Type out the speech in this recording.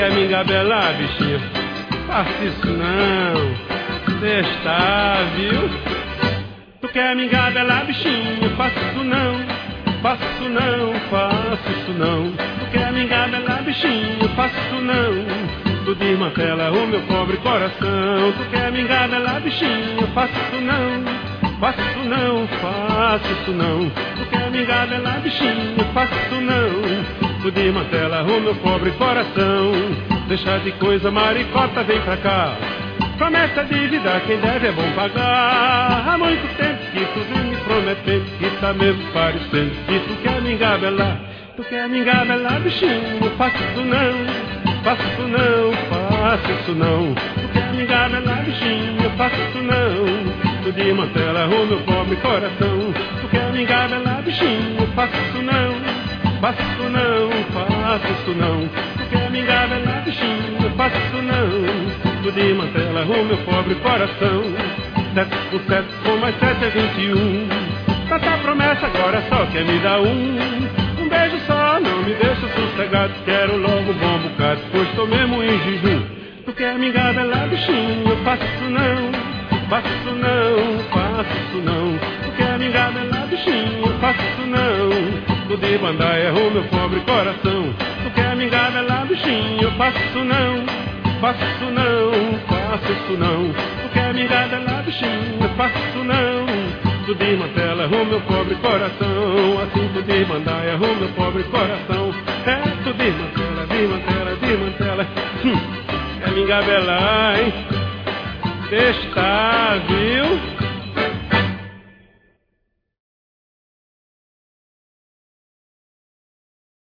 quer me engabelar, bichinho? Faça isso não. Deixa, viu? Tu quer me engabelar, bichinho? Faça isso não. Faça isso não, faça isso não. Tu quer me engabelar, bichinho? Faça isso não. Tu desmantela o meu pobre coração. Tu quer me engabelar, bichinho? Faça isso não. Faça isso não, faça isso não. Tu quer me engabelar, bichinho? Faça isso não. Tu desmantela o meu pobre coração. Deixa de coisa, maricota, vem pra cá. Promessa de vida, quem deve é bom pagar. Há muito tempo que tu vem me prometendo, que tá mesmo parecendo que tu quer me engabelar. Tu quer me engabelar, bichinho? Faça isso não. Faça isso não, faça isso não. Tu quer me engabelar, bichinho? Faça isso não. Tu desmantela o meu pobre coração. Tu quer me engabelar, bichinho? Faça isso não. Faça isso não, faça isso não. Tu quer me engabelar, bichinho? Faça isso não. Tu desmantela o meu pobre coração. 7 por 7, com mais 7 é 21. Tanta promessa, agora só quer me dar um beijo só, não me deixa sossegado. Quero logo um bom bocado, pois tô mesmo em jejum. Tu quer me engabelar, bichinho? Faça isso não. Faça isso não, faça isso não. Tu quer me engabelar, bichinho? Faça isso não. Tu de bandaia o meu pobre coração. Tu quer me engabelar, bichinho? Faça isso não. Faça isso não, faça isso não. Tu quer me engabelar, bichinho? Faça isso não. Tu desmantela o meu pobre coração. Assim tu desmandaia o meu pobre coração. É, tu desmantela, desmantela, desmantela. Quer me engabelar, hein? Deixa.